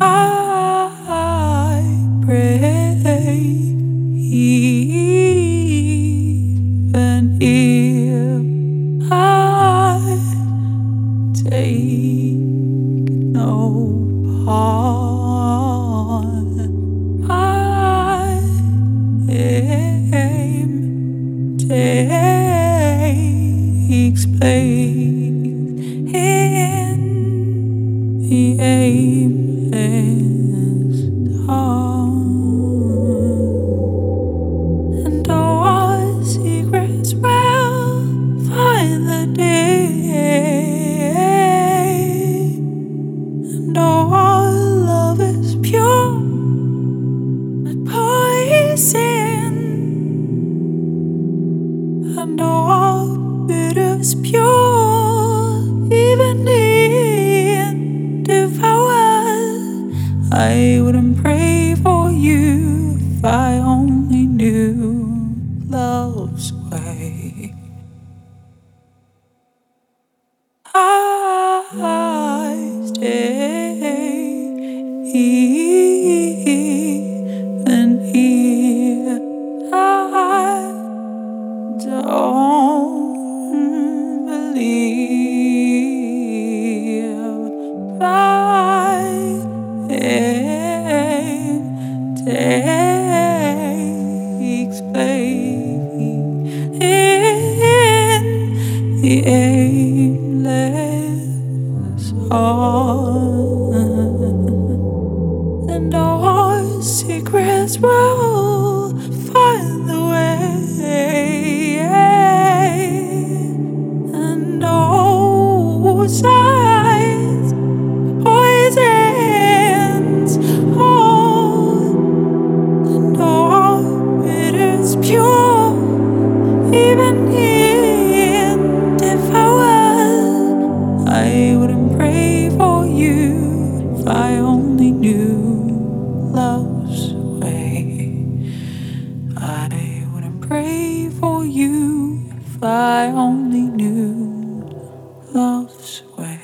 I pray, even if I take no part. I aim takes place in the aimless heart, and our secrets will find the day, and our love is pure, not poison, and our bitter is pure, even in devoured. I wouldn't pray for you if I only knew love's way. I stay even here. I don't believe I am takes place in the aimless heart, and our secrets will find the way, and those eyes poisons all, and all it is pure, even in devoured. I wouldn't pray for you if I only knew love's way. I wouldn't pray for you if I only knew love's way.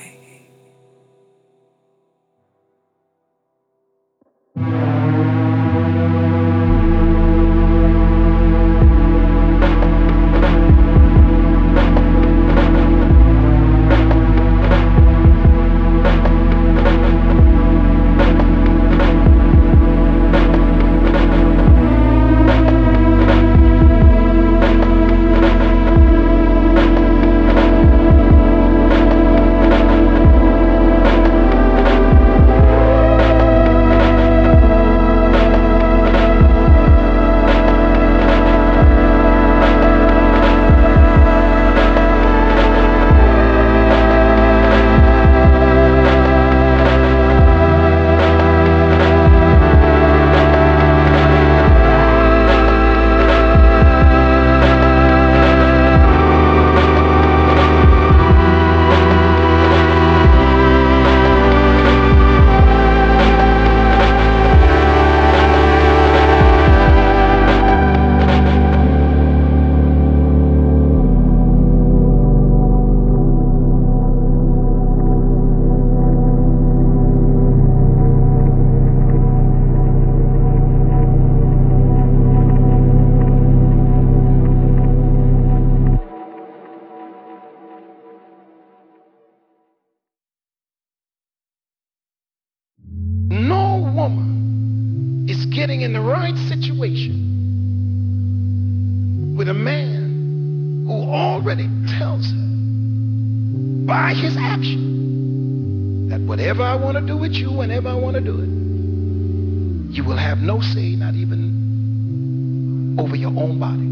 No woman is getting in the right situation with a man who already tells her by his action that whatever I want to do with you, whenever I want to do it, you will have no say, not even over your own body.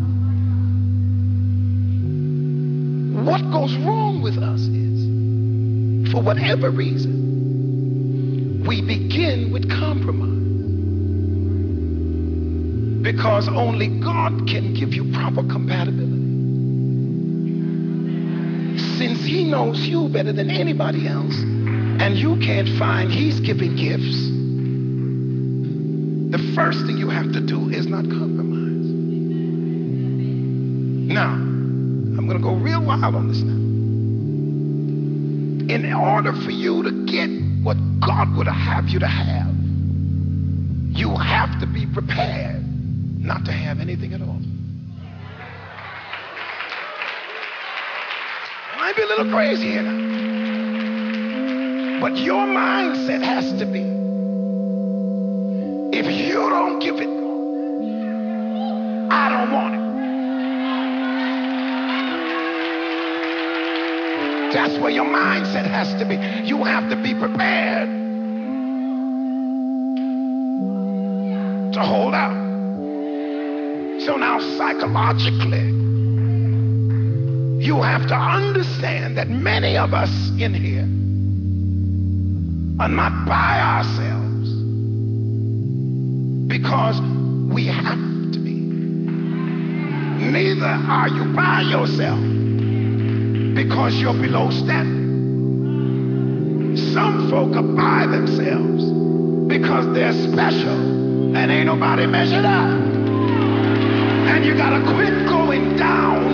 What goes wrong with us is, for whatever reason, we begin with compromise, because only God can give you proper compatibility. Since he knows you better than anybody else, and you can't find he's giving gifts, the first thing you have to do is not compromise. Now, I'm going to go real wild on this now. In order for you to get what God would have you to have, you have to be prepared not to have anything at all. I might be a little crazy here now, but your mindset has to be, if you don't give it, I don't want it. That's where your mindset has to be. You have to be prepared to hold out. So now psychologically, you have to understand that many of us in here are not by ourselves because we have to be. Neither are you by yourself because you're below standard. Some folk are by themselves because they're special and ain't nobody measured up. And you gotta quit going down.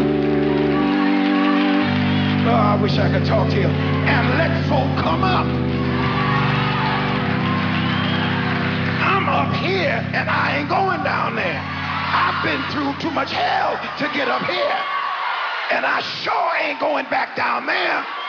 Oh, I wish I could talk to you. And let folk come up. I'm up here and I ain't going down there. I've been through too much hell to get up here. And I sure ain't going back down there.